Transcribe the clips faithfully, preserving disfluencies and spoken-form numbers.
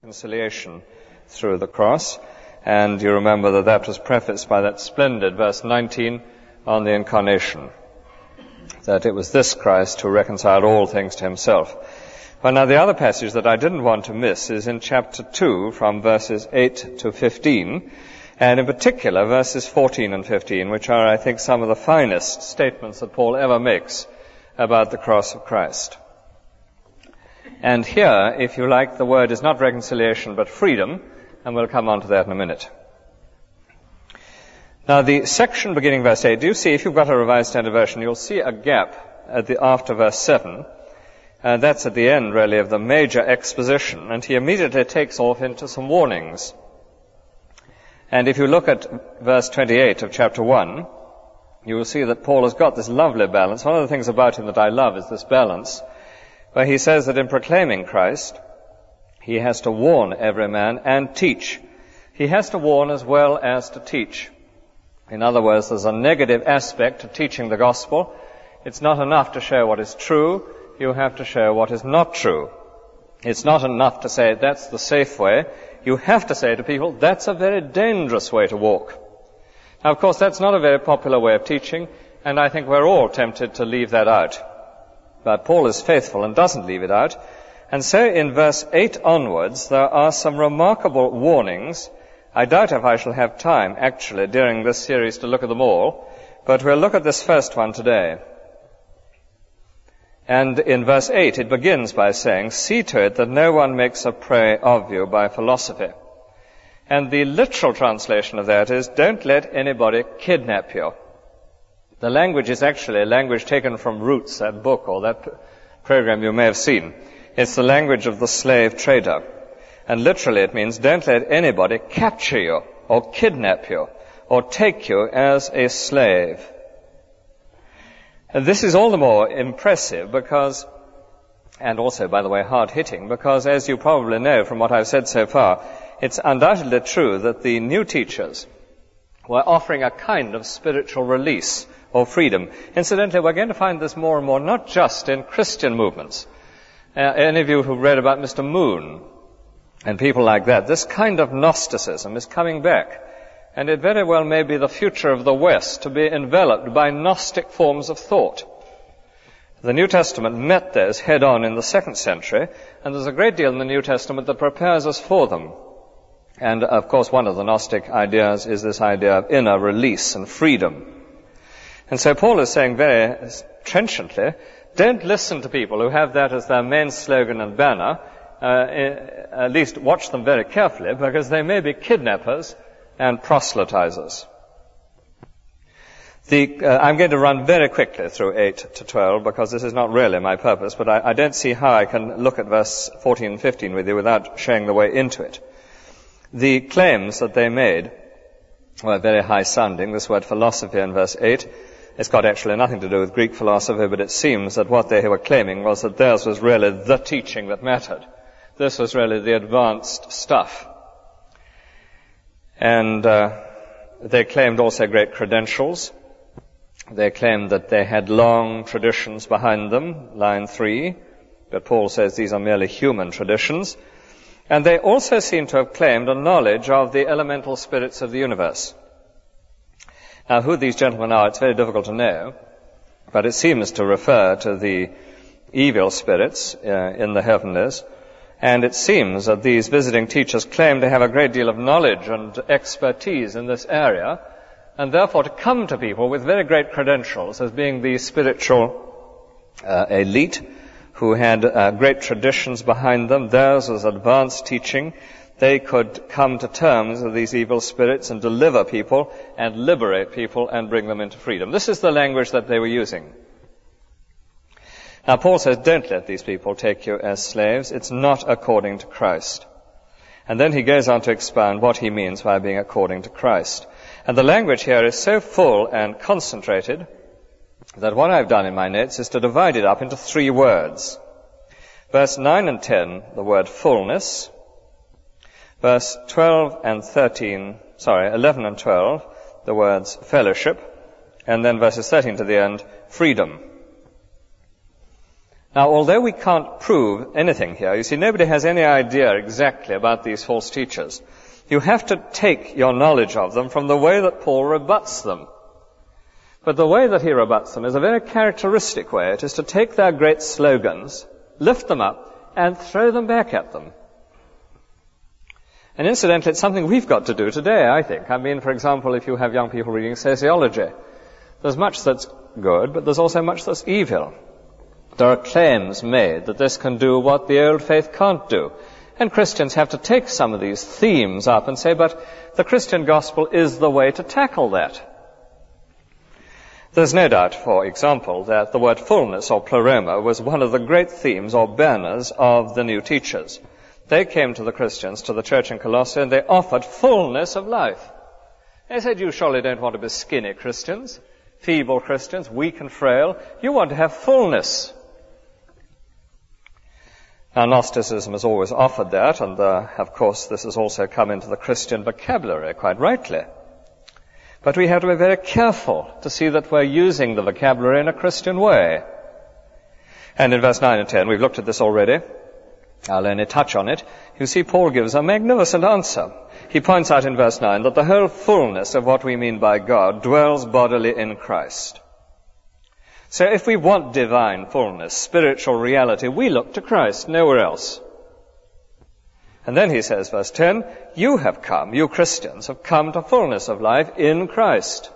reconciliation through the cross. And you remember that that was prefaced by that splendid verse nineteen on the incarnation, that it was this Christ who reconciled all things to himself. Well, now the other passage that I didn't want to miss is in chapter two from verses eight to fifteen, and in particular verses fourteen and fifteen, which are, I think, some of the finest statements that Paul ever makes about the cross of Christ. And here, if you like, the word is not reconciliation but freedom, and we'll come on to that in a minute. Now the section beginning verse eight, do you see, if you've got a Revised Standard Version, you'll see a gap at the after verse seven. Uh, that's at the end, really, of the major exposition, and he immediately takes off into some warnings. And if you look at verse twenty-eight of chapter one, you will see that Paul has got this lovely balance. One of the things about him that I love is this balance, where he says that in proclaiming Christ, he has to warn every man and teach. He has to warn as well as to teach. In other words, there's a negative aspect to teaching the gospel. It's not enough to share what is true. You have to share what is not true. It's not enough to say that's the safe way. You have to say to people, that's a very dangerous way to walk. Now, of course, that's not a very popular way of teaching, and I think we're all tempted to leave that out. But Paul is faithful and doesn't leave it out. And so in verse eight onwards, there are some remarkable warnings. I doubt if I shall have time, actually, during this series to look at them all, but we'll look at this first one today. And in verse eight, it begins by saying, see to it that no one makes a prey of you by philosophy. And the literal translation of that is, don't let anybody kidnap you. The language is actually a language taken from Roots, that book or that program you may have seen. It's the language of the slave trader. And literally it means, don't let anybody capture you or kidnap you or take you as a slave. And this is all the more impressive because, and also, by the way, hard-hitting, because as you probably know from what I've said so far, it's undoubtedly true that the new teachers were offering a kind of spiritual release or freedom. Incidentally, we're going to find this more and more, not just in Christian movements. Uh, any of you who've read about Mister Moon and people like that, this kind of Gnosticism is coming back. And it very well may be the future of the West to be enveloped by Gnostic forms of thought. The New Testament met those head on in the second century, and there's a great deal in the New Testament that prepares us for them. And of course, one of the Gnostic ideas is this idea of inner release and freedom. And so Paul is saying very trenchantly, don't listen to people who have that as their main slogan and banner. Uh, at least watch them very carefully, because they may be kidnappers and proselytizers. The, uh, I'm going to run very quickly through eight to twelve, because this is not really my purpose, but I, I don't see how I can look at verse fourteen and fifteen with you without showing the way into it. The claims that they made were very high-sounding. This word philosophy in verse eight, it's got actually nothing to do with Greek philosophy, but it seems that what they were claiming was that theirs was really the teaching that mattered. This was really the advanced stuff. And uh, they claimed also great credentials. They claimed that they had long traditions behind them, line three, but Paul says these are merely human traditions. And they also seem to have claimed a knowledge of the elemental spirits of the universe. Now, who these gentlemen are, it's very difficult to know, but it seems to refer to the evil spirits uh, in the heavenlies. And it seems that these visiting teachers claim to have a great deal of knowledge and expertise in this area, and therefore to come to people with very great credentials as being the spiritual uh, elite who had uh, great traditions behind them. Theirs was advanced teaching. They could come to terms with these evil spirits and deliver people and liberate people and bring them into freedom. This is the language that they were using. Now, Paul says, don't let these people take you as slaves. It's not according to Christ. And then he goes on to expound what he means by being according to Christ. And the language here is so full and concentrated that what I've done in my notes is to divide it up into three words. Verse nine and ten, the word fullness. Verse twelve and thirteen, sorry, eleven and twelve, the words fellowship. And then verses thirteen to the end, freedom. Now, although we can't prove anything here, you see, nobody has any idea exactly about these false teachers. You have to take your knowledge of them from the way that Paul rebuts them. But the way that he rebuts them is a very characteristic way. It is to take their great slogans, lift them up, and throw them back at them. And incidentally, it's something we've got to do today, I think. I mean, for example, if you have young people reading sociology, there's much that's good, but there's also much that's evil. There are claims made that this can do what the old faith can't do. And Christians have to take some of these themes up and say, but the Christian gospel is the way to tackle that. There's no doubt, for example, that the word fullness or pleroma was one of the great themes or banners of the new teachers. They came to the Christians, to the church in Colossae, and they offered fullness of life. They said, you surely don't want to be skinny Christians, feeble Christians, weak and frail. You want to have fullness. Now, Gnosticism has always offered that, and uh, of course this has also come into the Christian vocabulary, quite rightly. But we have to be very careful to see that we're using the vocabulary in a Christian way. And in verse nine and ten, we've looked at this already. I'll only touch on it. You see, Paul gives a magnificent answer. He points out in verse nine that the whole fullness of what we mean by God dwells bodily in Christ. So if we want divine fullness, spiritual reality, we look to Christ, nowhere else. And then he says, verse ten, you have come, you Christians, have come to fullness of life in Christ.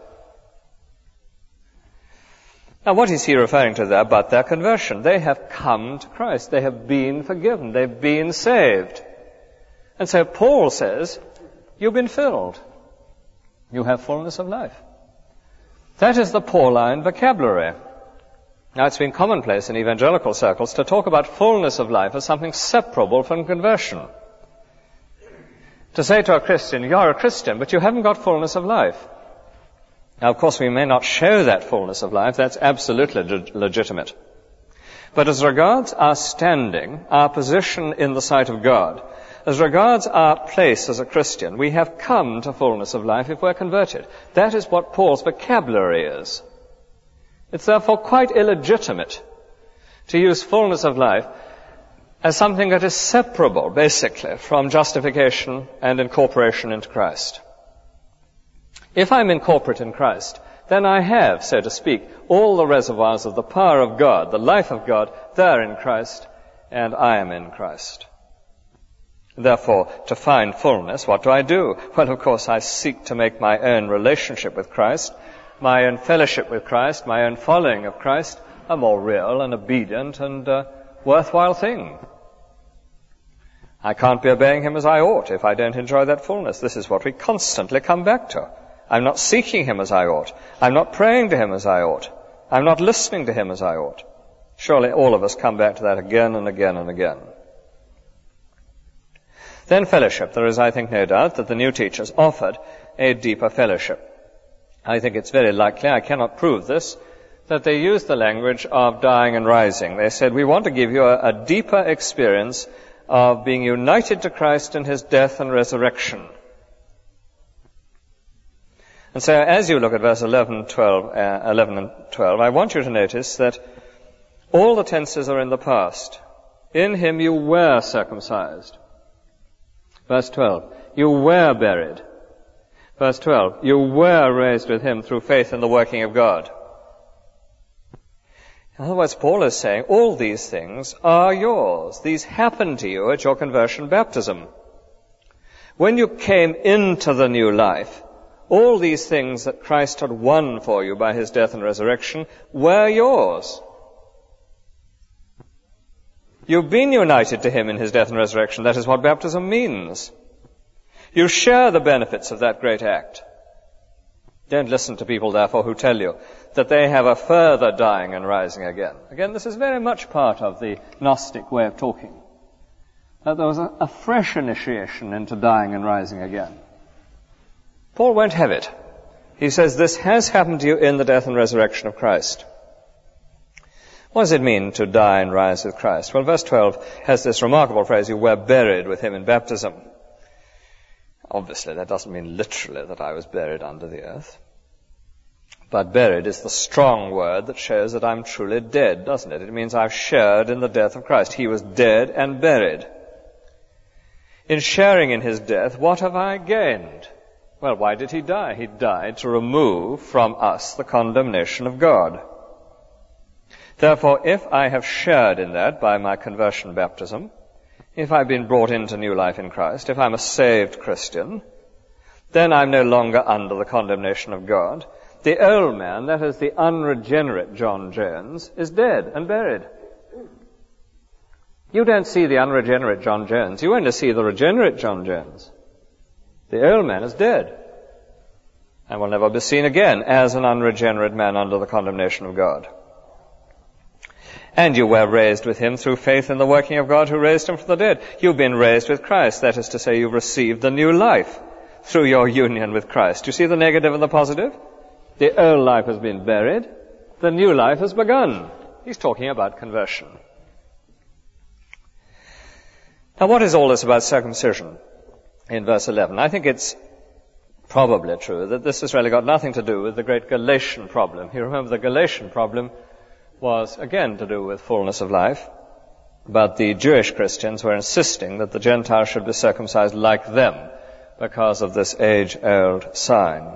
Now, what is he referring to there but their conversion? They have come to Christ. They have been forgiven. They've been saved. And so Paul says, you've been filled. You have fullness of life. That is the Pauline vocabulary. Now, it's been commonplace in evangelical circles to talk about fullness of life as something separable from conversion. To say to a Christian, you're a Christian, but you haven't got fullness of life. Now, of course, we may not show that fullness of life. That's absolutely leg- legitimate. But as regards our standing, our position in the sight of God, as regards our place as a Christian, we have come to fullness of life if we're converted. That is what Paul's vocabulary is. It's therefore quite illegitimate to use fullness of life as something that is separable, basically, from justification and incorporation into Christ. If I'm incorporate in Christ, then I have, so to speak, all the reservoirs of the power of God, the life of God, there in Christ, and I am in Christ. Therefore, to find fullness, what do I do? Well, of course, I seek to make my own relationship with Christ, my own fellowship with Christ, my own following of Christ, a more real and obedient and uh, worthwhile thing. I can't be obeying him as I ought if I don't enjoy that fullness. This is what we constantly come back to. I'm not seeking him as I ought. I'm not praying to him as I ought. I'm not listening to him as I ought. Surely all of us come back to that again and again and again. Then fellowship. There is, I think, no doubt that the new teachers offered a deeper fellowship. I think it's very likely, I cannot prove this, that they used the language of dying and rising. They said, we want to give you a, a deeper experience of being united to Christ in his death and resurrection. And so as you look at verse eleven, twelve, uh, eleven and twelve, I want you to notice that all the tenses are in the past. In him you were circumcised. Verse twelve, you were buried. Verse twelve, you were raised with him through faith in the working of God. In other words, Paul is saying all these things are yours. These happened to you at your conversion baptism. When you came into the new life, all these things that Christ had won for you by his death and resurrection were yours. You've been united to him in his death and resurrection. That is what baptism means. You share the benefits of that great act. Don't listen to people, therefore, who tell you that they have a further dying and rising again. Again, this is very much part of the Gnostic way of talking. That there was a, a fresh initiation into dying and rising again. Paul won't have it. He says this has happened to you in the death and resurrection of Christ. What does it mean to die and rise with Christ? Well, verse twelve has this remarkable phrase, you were buried with him in baptism. Obviously, that doesn't mean literally that I was buried under the earth. But buried is the strong word that shows that I'm truly dead, doesn't it? It means I've shared in the death of Christ. He was dead and buried. In sharing in his death, what have I gained? Well, why did he die? He died to remove from us the condemnation of God. Therefore, if I have shared in that by my conversion baptism, if I've been brought into new life in Christ, if I'm a saved Christian, then I'm no longer under the condemnation of God. The old man, that is the unregenerate John Jones, is dead and buried. You don't see the unregenerate John Jones. You only see the regenerate John Jones. The old man is dead and will never be seen again as an unregenerate man under the condemnation of God. And you were raised with him through faith in the working of God who raised him from the dead. You've been raised with Christ. That is to say, you've received the new life through your union with Christ. You see the negative and the positive? The old life has been buried. The new life has begun. He's talking about conversion. Now, what is all this about circumcision in verse eleven? I think it's probably true that this has really got nothing to do with the great Galatian problem. You remember the Galatian problem was, again, to do with fullness of life, but the Jewish Christians were insisting that the Gentiles should be circumcised like them because of this age-old sign.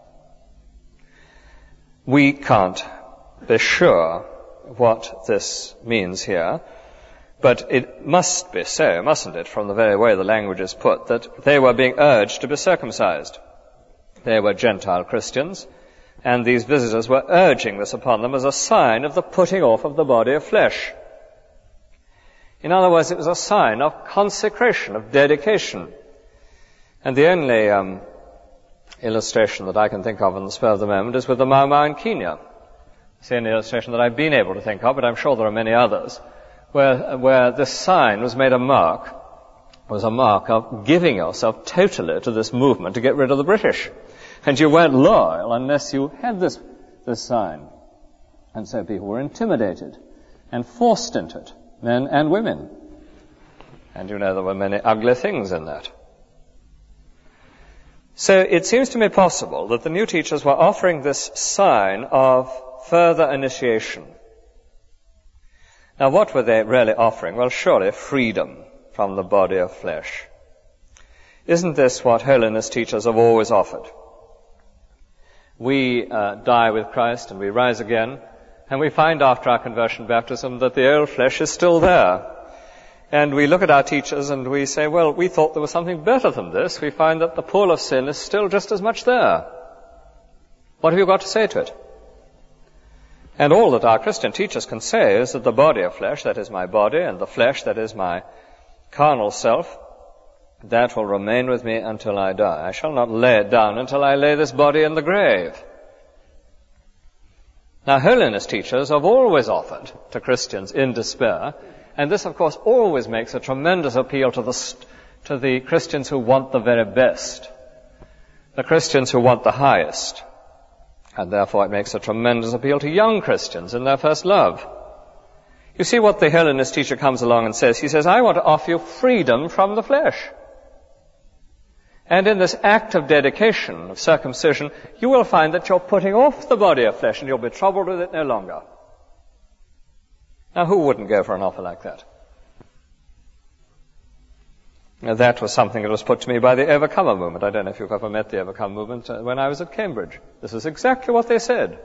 We can't be sure what this means here, but it must be so, mustn't it, from the very way the language is put, that they were being urged to be circumcised. They were Gentile Christians, and these visitors were urging this upon them as a sign of the putting off of the body of flesh. In other words, it was a sign of consecration, of dedication. And the only um, illustration that I can think of on the spur of the moment is with the Mau Mau in Kenya. It's the only illustration that I've been able to think of, but I'm sure there are many others, where, where this sign was made a mark, was a mark of giving yourself totally to this movement to get rid of the British. And you weren't loyal unless you had this, this sign. And so people were intimidated and forced into it, men and women. And you know there were many ugly things in that. So it seems to me possible that the new teachers were offering this sign of further initiation. Now, what were they really offering? Well, surely freedom from the body of flesh. Isn't this what holiness teachers have always offered? We uh, die with Christ and we rise again, and we find after our conversion baptism that the old flesh is still there. And we look at our teachers and we say, well, we thought there was something better than this. We find that the pull of sin is still just as much there. What have you got to say to it? And all that our Christian teachers can say is that the body of flesh, that is my body, and the flesh, that is my carnal self, that will remain with me until I die. I shall not lay it down until I lay this body in the grave. Now, holiness teachers have always offered to Christians in despair, and this, of course, always makes a tremendous appeal to the, to the Christians who want the very best, the Christians who want the highest, and therefore it makes a tremendous appeal to young Christians in their first love. You see what the holiness teacher comes along and says. He says, I want to offer you freedom from the flesh. And in this act of dedication, of circumcision, you will find that you're putting off the body of flesh and you'll be troubled with it no longer. Now, who wouldn't go for an offer like that? Now, that was something that was put to me by the Overcomer movement. I don't know if you've ever met the Overcomer movement uh, when I was at Cambridge. This is exactly what they said.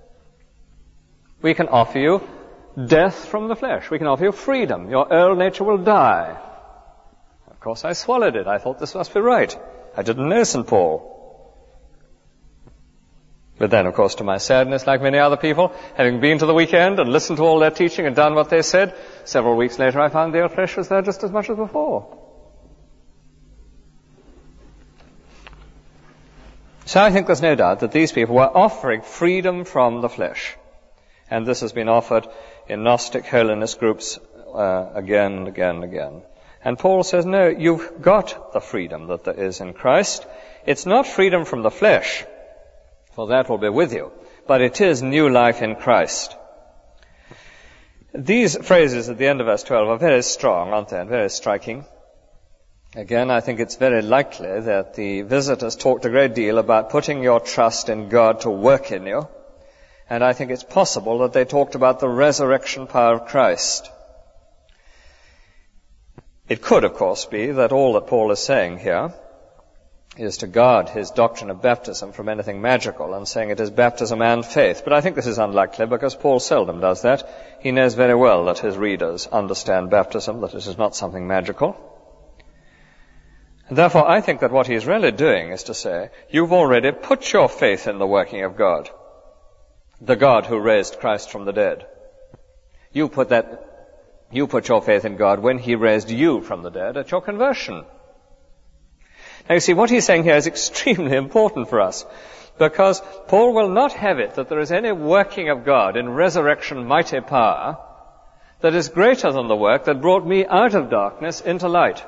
We can offer you death from the flesh. We can offer you freedom. Your old nature will die. Of course, I swallowed it. I thought this must be right. I didn't know Saint Paul. But then, of course, to my sadness, like many other people, having been to the weekend and listened to all their teaching and done what they said, several weeks later I found the old flesh was there just as much as before. So I think there's no doubt that these people were offering freedom from the flesh. And this has been offered in Gnostic holiness groups uh, again and again and again. And Paul says, no, you've got the freedom that there is in Christ. It's not freedom from the flesh, for that will be with you, but it is new life in Christ. These phrases at the end of verse twelve are very strong, aren't they, and very striking. Again, I think it's very likely that the visitors talked a great deal about putting your trust in God to work in you And I think it's possible that they talked about the resurrection power of Christ. It could, of course, be that all that Paul is saying here is to guard his doctrine of baptism from anything magical and saying it is baptism and faith. But I think this is unlikely because Paul seldom does that. He knows very well that his readers understand baptism, that it is not something magical. And therefore, I think that what he's really doing is to say, you've already put your faith in the working of God, the God who raised Christ from the dead. You put that You put your faith in God when he raised you from the dead at your conversion. Now you see, what he's saying here is extremely important for us, because Paul will not have it that there is any working of God in resurrection mighty power that is greater than the work that brought me out of darkness into light.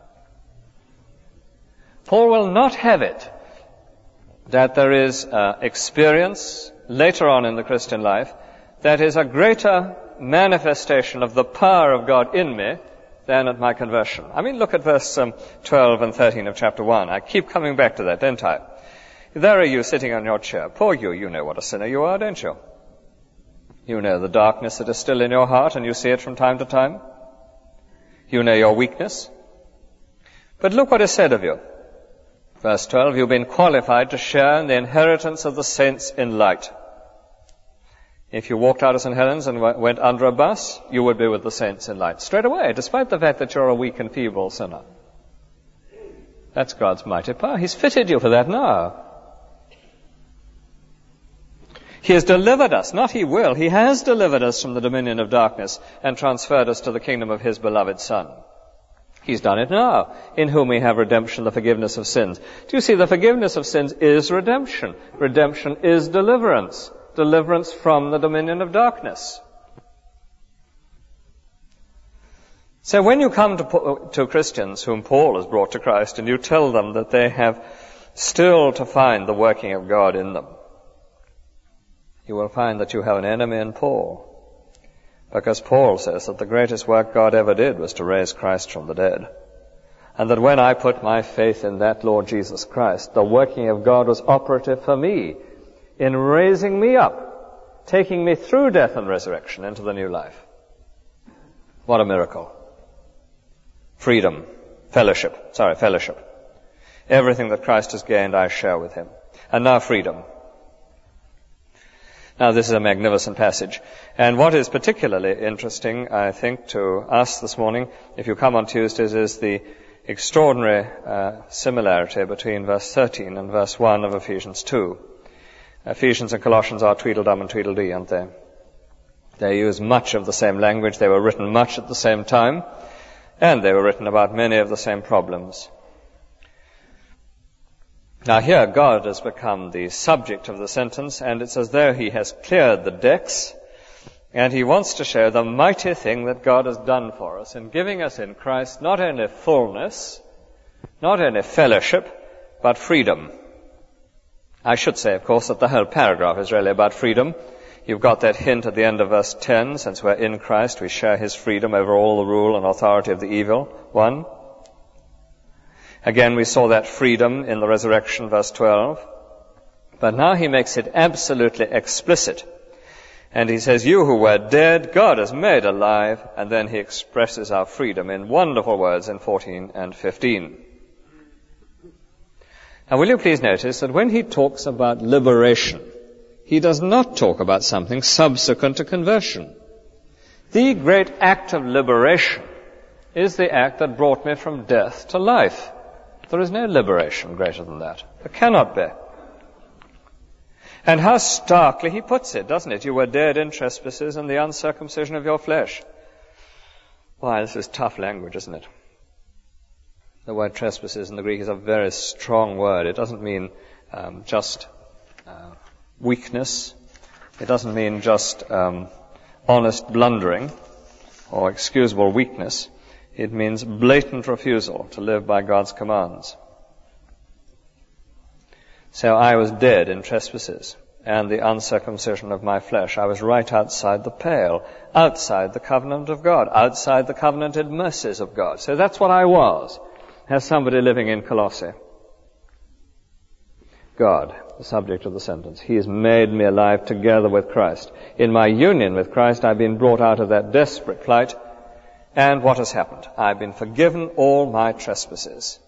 Paul will not have it that there is uh, experience later on in the Christian life that is a greater manifestation of the power of God in me than at my conversion. I mean, look at verse um, twelve and thirteen of chapter one. I keep coming back to that, don't I? There are you sitting on your chair. Poor you, you know what a sinner you are, don't you? You know the darkness that is still in your heart, and you see it from time to time. You know your weakness. But look what is said of you. Verse twelve, you've been qualified to share in the inheritance of the saints in light. If you walked out of Saint Helens and went under a bus, you would be with the saints in light. Straight away, despite the fact that you're a weak and feeble sinner. That's God's mighty power. He's fitted you for that now. He has delivered us, not he will, he has delivered us from the dominion of darkness and transferred us to the kingdom of his beloved Son. He's done it now, in whom we have redemption, the forgiveness of sins. Do you see, the forgiveness of sins is redemption. Redemption is deliverance. Deliverance from the dominion of darkness. So when you come to, to Christians whom Paul has brought to Christ and you tell them that they have still to find the working of God in them, you will find that you have an enemy in Paul. Because Paul says that the greatest work God ever did was to raise Christ from the dead. And that when I put my faith in that Lord Jesus Christ, the working of God was operative for me in raising me up, taking me through death and resurrection into the new life. What a miracle. Freedom, fellowship, sorry, fellowship. Everything that Christ has gained, I share with him. And now freedom. Now this is a magnificent passage. And what is particularly interesting, I think, to us this morning, if you come on Tuesdays, is the extraordinary uh, similarity between verse thirteen and verse one of Ephesians two. Ephesians and Colossians are Tweedledum and Tweedledee, aren't they? They use much of the same language. They were written much at the same time. And they were written about many of the same problems. Now here, God has become the subject of the sentence, and it's as though he has cleared the decks, and he wants to show the mighty thing that God has done for us in giving us in Christ not only fullness, not only fellowship, but freedom. I should say, of course, that the whole paragraph is really about freedom. You've got that hint at the end of verse ten, since we're in Christ, we share his freedom over all the rule and authority of the evil one. Again, we saw that freedom in the resurrection, verse twelve. But now he makes it absolutely explicit. And he says, you who were dead, God has made alive. And then he expresses our freedom in wonderful words in fourteen and fifteen. Now, will you please notice that when he talks about liberation, he does not talk about something subsequent to conversion. The great act of liberation is the act that brought me from death to life. There is no liberation greater than that. There cannot be. And how starkly he puts it, doesn't it? You were dead in trespasses and the uncircumcision of your flesh. Why, this is tough language, isn't it? The word trespasses in the Greek is a very strong word. It doesn't mean um, just uh, weakness. It doesn't mean just um, honest blundering or excusable weakness. It means blatant refusal to live by God's commands. So I was dead in trespasses and the uncircumcision of my flesh. I was right outside the pale, outside the covenant of God, outside the covenanted mercies of God. So that's what I was, as somebody living in Colossae. God, the subject of the sentence. He has made me alive together with Christ. In my union with Christ, I've been brought out of that desperate plight. And what has happened? I've been forgiven all my trespasses.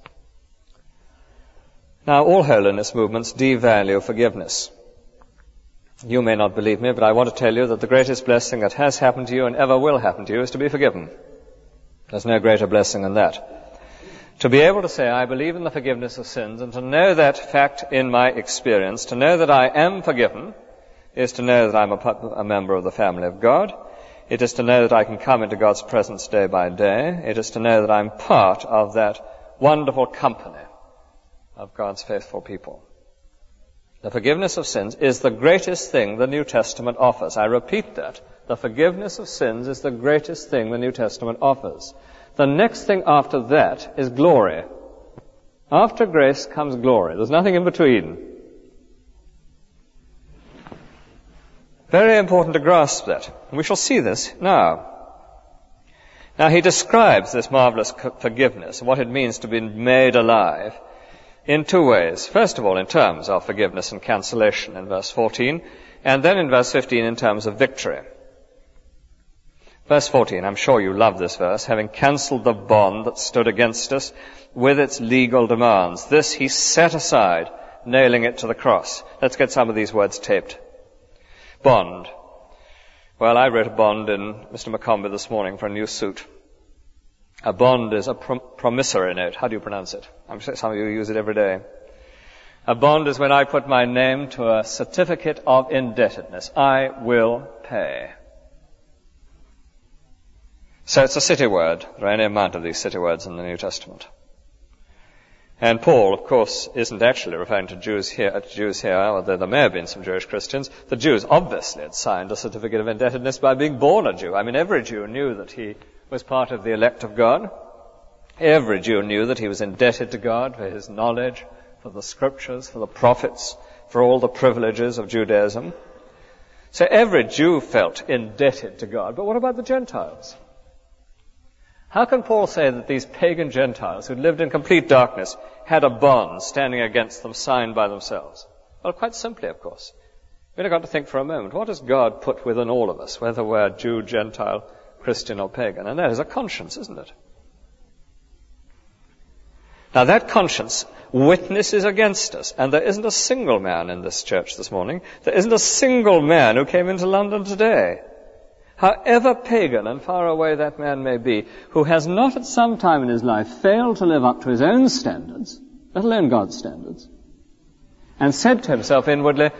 Now, all holiness movements devalue forgiveness. You may not believe me, but I want to tell you that the greatest blessing that has happened to you and ever will happen to you is to be forgiven. There's no greater blessing than that. To be able to say, I believe in the forgiveness of sins, and to know that fact in my experience, to know that I am forgiven, is to know that I'm a, a member of the family of God. It is to know that I can come into God's presence day by day. It is to know that I'm part of that wonderful company of God's faithful people. The forgiveness of sins is the greatest thing the New Testament offers. I repeat that. The forgiveness of sins is the greatest thing the New Testament offers. The next thing after that is glory. After grace comes glory. There's nothing in between. Very important to grasp that. And we shall see this now. Now, he describes this marvelous forgiveness and what it means to be made alive in two ways. First of all, in terms of forgiveness and cancellation in verse fourteen, and then in verse fifteen in terms of victory. Verse fourteen, I'm sure you love this verse, having cancelled the bond that stood against us with its legal demands. This he set aside, nailing it to the cross. Let's get some of these words taped. Bond. Well, I wrote a bond in Mister McCombie this morning for a new suit. A bond is a prom- promissory note. How do you pronounce it? I'm sure some of you use it every day. A bond is when I put my name to a certificate of indebtedness. I will pay. So it's a city word. There are any amount of these city words in the New Testament. And Paul, of course, isn't actually referring to Jews here, to Jews here, although there may have been some Jewish Christians. The Jews obviously had signed a certificate of indebtedness by being born a Jew. I mean, every Jew knew that he was part of the elect of God. Every Jew knew that he was indebted to God for his knowledge, for the scriptures, for the prophets, for all the privileges of Judaism. So every Jew felt indebted to God. But what about the Gentiles? How can Paul say that these pagan Gentiles who lived in complete darkness had a bond standing against them signed by themselves? Well, quite simply, of course. We've only got to think for a moment. What has God put within all of us, whether we're Jew, Gentile, Christian or pagan? And that is a conscience, isn't it? Now that conscience witnesses against us, and there isn't a single man in this church this morning, there isn't a single man who came into London today, however pagan and far away that man may be, who has not at some time in his life failed to live up to his own standards, let alone God's standards, and said to himself inwardly,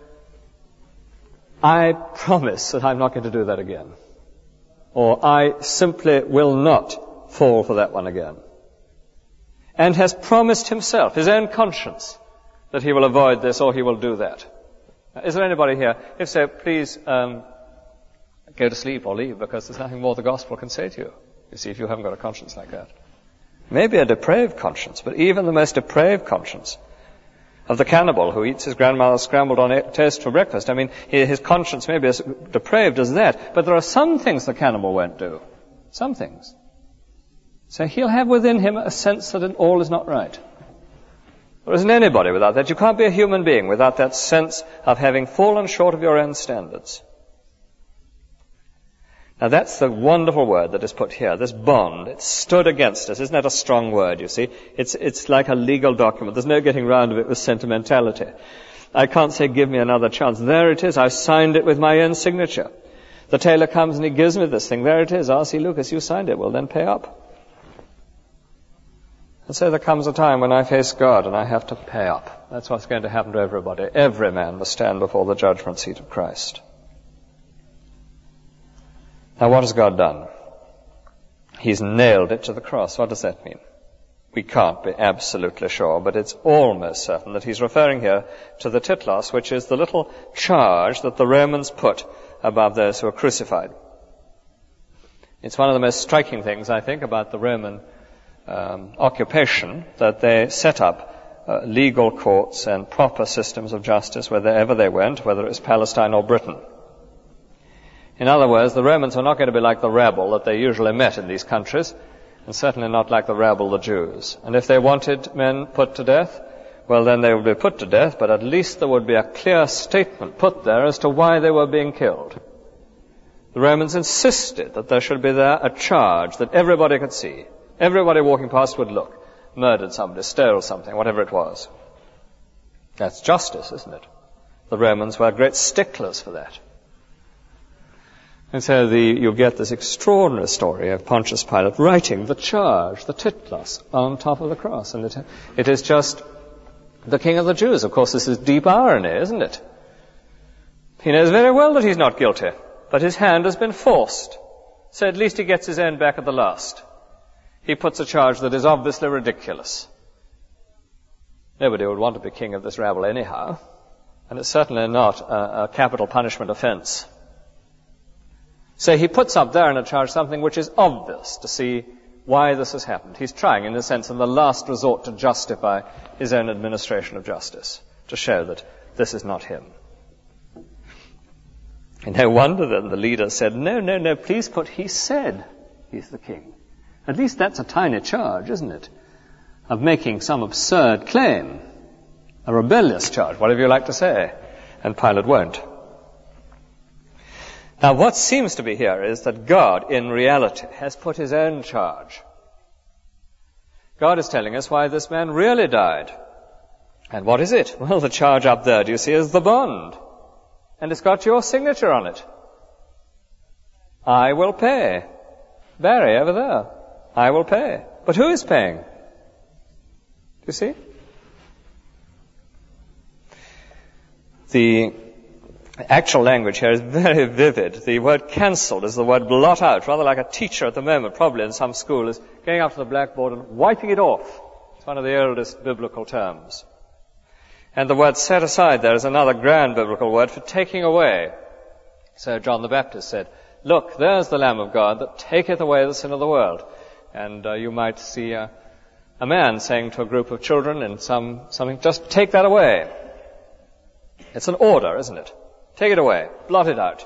I promise that I'm not going to do that again. Or I simply will not fall for that one again. And has promised himself, his own conscience, that he will avoid this or he will do that. Is there anybody here? If so, please um, go to sleep or leave, because there's nothing more the gospel can say to you. You see, if you haven't got a conscience like that. Maybe a depraved conscience, but even the most depraved conscience of the cannibal who eats his grandmother's scrambled on toast for breakfast. I mean, his conscience may be as depraved as that, but there are some things the cannibal won't do. Some things. So he'll have within him a sense that all is not right. There isn't anybody without that. You can't be a human being without that sense of having fallen short of your own standards. Now that's the wonderful word that is put here, this bond. It stood against us. Isn't that a strong word, you see? It's, it's like a legal document. There's no getting round of it with sentimentality. I can't say, give me another chance. There it is. I've signed it with my own signature. The tailor comes and he gives me this thing. There it is. R C Lucas, you signed it. Well, then pay up. And so there comes a time when I face God and I have to pay up. That's what's going to happen to everybody. Every man must stand before the judgment seat of Christ. Now, what has God done? He's nailed it to the cross. What does that mean? We can't be absolutely sure, but it's almost certain that he's referring here to the titlos, which is the little charge that the Romans put above those who were crucified. It's one of the most striking things, I think, about the Roman um, occupation, that they set up uh, legal courts and proper systems of justice wherever they went, whether it was Palestine or Britain. In other words, the Romans were not going to be like the rabble that they usually met in these countries, and certainly not like the rabble, the Jews. And if they wanted men put to death, well, then they would be put to death, but at least there would be a clear statement put there as to why they were being killed. The Romans insisted that there should be there a charge that everybody could see. Everybody walking past would look. Murdered somebody, stole something, whatever it was. That's justice, isn't it? The Romans were great sticklers for that. And so the, you get this extraordinary story of Pontius Pilate writing the charge, the titlos, on top of the cross. And it, it is just the King of the Jews. Of course, this is deep irony, isn't it? He knows very well that he's not guilty, but his hand has been forced. So at least he gets his own back at the last. He puts a charge that is obviously ridiculous. Nobody would want to be king of this rabble anyhow, and it's certainly not a, a capital punishment offense. So he puts up there in a charge something which is obvious to see why this has happened. He's trying, in a sense, in the last resort to justify his own administration of justice, to show that this is not him. And no wonder then the leader said, no, no, no, please put, he said he's the king. At least that's a tiny charge, isn't it? Of making some absurd claim, a rebellious charge, whatever you like to say. And Pilate won't. Now, what seems to be here is that God, in reality, has put his own charge. God is telling us why this man really died. And what is it? Well, the charge up there, do you see, is the bond. And it's got your signature on it. I will pay. Barry, over there. I will pay. But who is paying? Do you see? The actual language here is very vivid. The word cancelled is the word blot out, rather like a teacher at the moment, probably in some school, is going up to the blackboard and wiping it off. It's one of the oldest biblical terms. And the word set aside there is another grand biblical word for taking away. So John the Baptist said, look, there's the Lamb of God that taketh away the sin of the world. And uh, you might see uh, a man saying to a group of children in some something, just take that away. It's an order, isn't it? Take it away. Blot it out.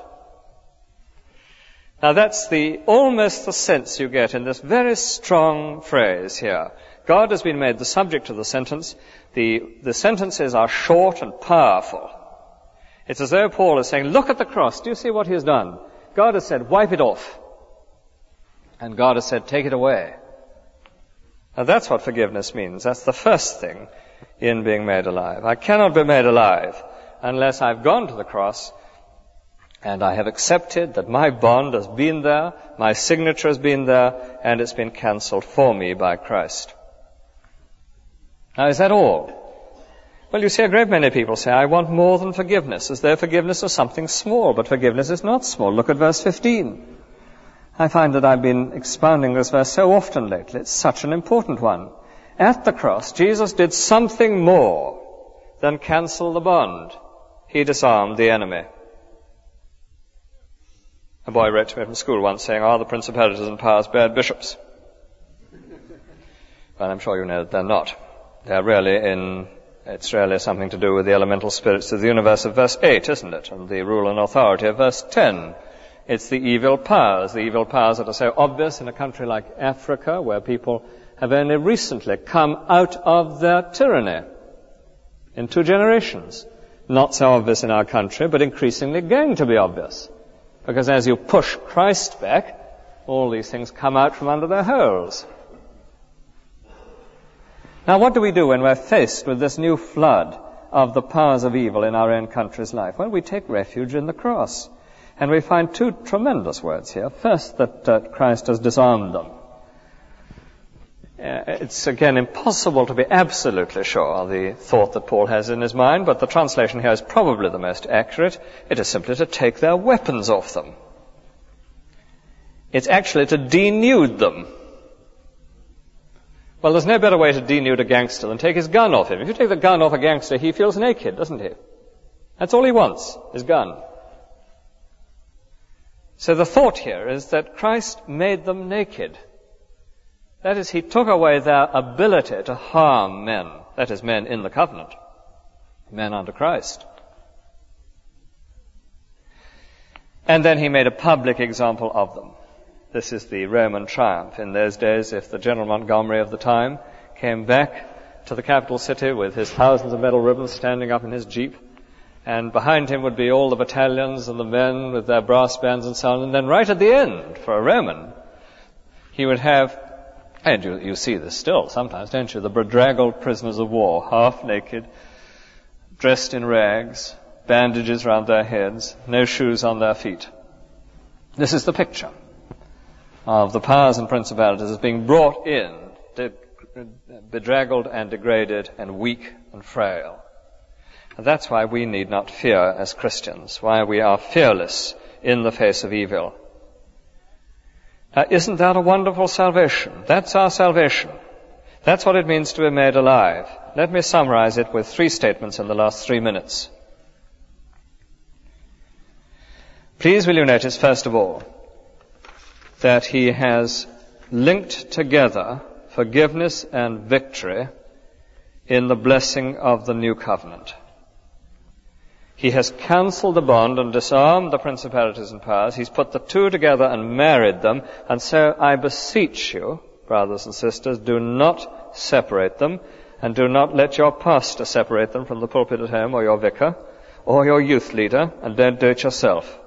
Now that's the almost the sense you get in this very strong phrase here. God has been made the subject of the sentence. The, the sentences are short and powerful. It's as though Paul is saying, look at the cross. Do you see what he has done? God has said, wipe it off. And God has said, take it away. Now that's what forgiveness means. That's the first thing in being made alive. I cannot be made alive unless I've gone to the cross and I have accepted that my bond has been there, my signature has been there, and it's been cancelled for me by Christ. Now, is that all? Well, you see, a great many people say, I want more than forgiveness, as though forgiveness was something small, but forgiveness is not small. Look at verse fifteen. I find that I've been expounding this verse so often lately. It's such an important one. At the cross, Jesus did something more than cancel the bond. He disarmed the enemy. A boy wrote to me from school once saying, are the principalities and powers bad bishops? Well, I'm sure you know that they're not. They're really in, it's really something to do with the elemental spirits of the universe of verse eight, isn't it? And the rule and authority of verse ten. It's the evil powers, the evil powers that are so obvious in a country like Africa, where people have only recently come out of their tyranny in two generations. Not so obvious in our country, but increasingly going to be obvious. Because as you push Christ back, all these things come out from under their holes. Now, what do we do when we're faced with this new flood of the powers of evil in our own country's life? Well, we take refuge in the cross. And we find two tremendous words here. First, that uh, Christ has disarmed them. Uh, it's, again, impossible to be absolutely sure of the thought that Paul has in his mind, but the translation here is probably the most accurate. It is simply to take their weapons off them. It's actually to denude them. Well, there's no better way to denude a gangster than take his gun off him. If you take the gun off a gangster, he feels naked, doesn't he? That's all he wants, his gun. So the thought here is that Christ made them naked. That is, he took away their ability to harm men, that is, men in the covenant, men under Christ. And then he made a public example of them. This is the Roman triumph. In those days, if the General Montgomery of the time came back to the capital city with his thousands of metal ribbons standing up in his jeep. And behind him would be all the battalions and the men with their brass bands and so on. And then right at the end, for a Roman, he would have, and you, you see this still sometimes, don't you, the bedraggled prisoners of war, half naked, dressed in rags, bandages round their heads, no shoes on their feet. This is the picture of the powers and principalities as being brought in, bedraggled and degraded and weak and frail. And that's why we need not fear as Christians, why we are fearless in the face of evil. Now, isn't that a wonderful salvation? That's our salvation. That's what it means to be made alive. Let me summarize it with three statements in the last three minutes. Please will you notice, first of all, that he has linked together forgiveness and victory in the blessing of the new covenant. He has cancelled the bond and disarmed the principalities and powers. He's put the two together and married them. And so I beseech you, brothers and sisters, do not separate them, and do not let your pastor separate them from the pulpit at home, or your vicar, or your youth leader, and don't do it yourself.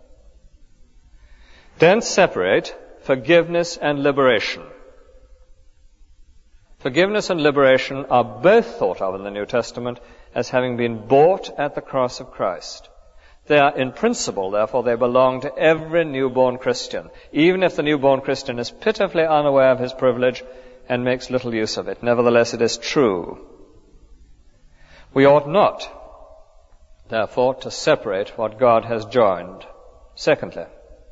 Don't separate forgiveness and liberation. Forgiveness and liberation are both thought of in the New Testament as having been bought at the cross of Christ. They are in principle, therefore, they belong to every newborn Christian, even if the newborn Christian is pitifully unaware of his privilege and makes little use of it. Nevertheless, it is true. We ought not, therefore, to separate what God has joined. Secondly,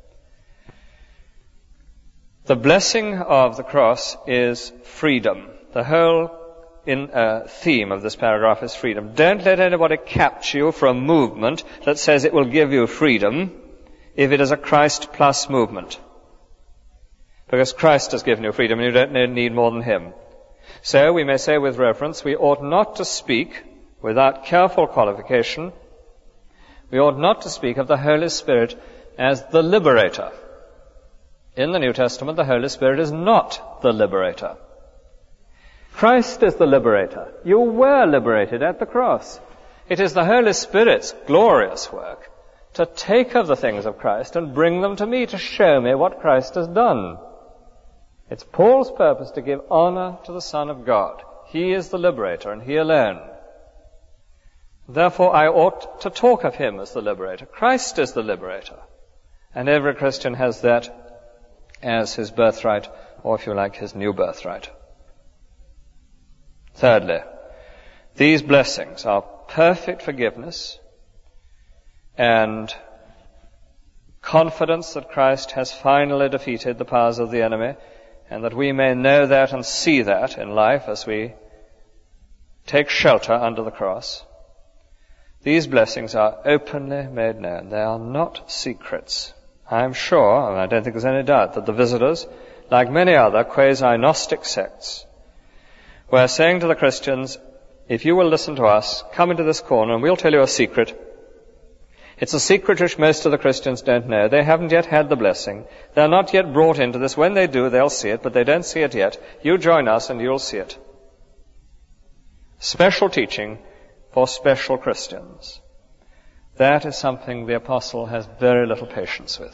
the blessing of the cross is freedom. The whole in, uh, theme of this paragraph is freedom. Don't let anybody capture you for a movement that says it will give you freedom if it is a Christ plus movement. Because Christ has given you freedom and you don't need more than him. So we may say with reverence, we ought not to speak without careful qualification. We ought not to speak of the Holy Spirit as the liberator. In the New Testament, the Holy Spirit is not the liberator. Christ is the liberator. You were liberated at the cross. It is the Holy Spirit's glorious work to take of the things of Christ and bring them to me, to show me what Christ has done. It's Paul's purpose to give honor to the Son of God. He is the liberator, and he alone. Therefore, I ought to talk of him as the liberator. Christ is the liberator. And every Christian has that as his birthright, or if you like, his new birthright. Thirdly, these blessings are perfect forgiveness and confidence that Christ has finally defeated the powers of the enemy, and that we may know that and see that in life as we take shelter under the cross. These blessings are openly made known. They are not secrets. I am sure, and I don't think there's any doubt, that the visitors, like many other quasi-Gnostic sects, were saying to the Christians, if you will listen to us, come into this corner and we'll tell you a secret. It's a secret which most of the Christians don't know. They haven't yet had the blessing. They're not yet brought into this. When they do, they'll see it, but they don't see it yet. You join us and you'll see it. Special teaching for special Christians. That is something the apostle has very little patience with.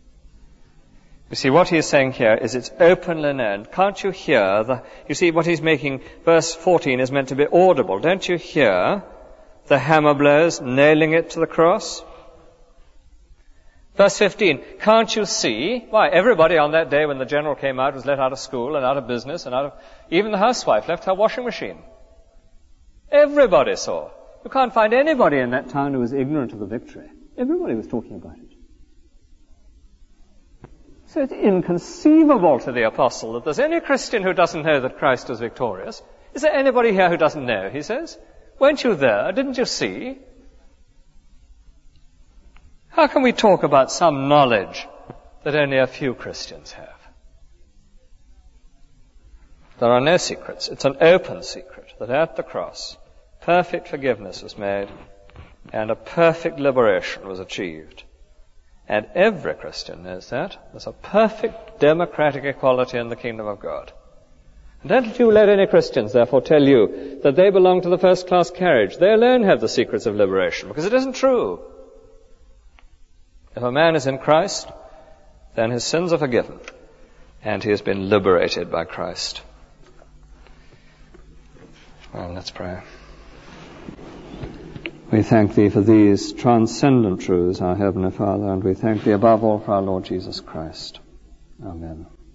You see, what he is saying here is it's openly known. Can't you hear the, you see what he's making, verse fourteen is meant to be audible. Don't you hear the hammer blows nailing it to the cross? Verse fifteen, can't you see? Why, everybody on that day when the general came out was let out of school and out of business and out of, even the housewife left her washing machine. Everybody saw. You can't find anybody in that town who was ignorant of the victory. Everybody was talking about it. So it's inconceivable to the apostle that there's any Christian who doesn't know that Christ is victorious. Is there anybody here who doesn't know, he says? Weren't you there? Didn't you see? How can we talk about some knowledge that only a few Christians have? There are no secrets. It's an open secret that at the cross, perfect forgiveness was made and a perfect liberation was achieved. And every Christian knows that. There's a perfect democratic equality in the kingdom of God. Don't you let any Christians, therefore, tell you that they belong to the first-class carriage. They alone have the secrets of liberation, because it isn't true. If a man is in Christ, then his sins are forgiven, and he has been liberated by Christ. Well, let's pray. We thank Thee for these transcendent truths, our Heavenly Father, and we thank Thee above all for our Lord Jesus Christ. Amen.